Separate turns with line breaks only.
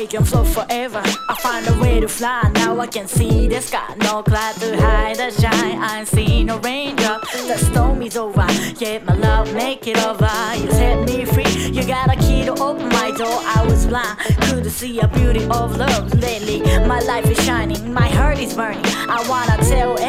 can float forever. I find a way to fly, now I can see the sky. No cloud to hide the shine, I ain't seen no raindrop. The storm is over, yet my love make it over. You set me free, you got a key to open my door. I was blind, couldn't see a beauty of love. Lately, my life is shining, my heart is burning. I wanna tell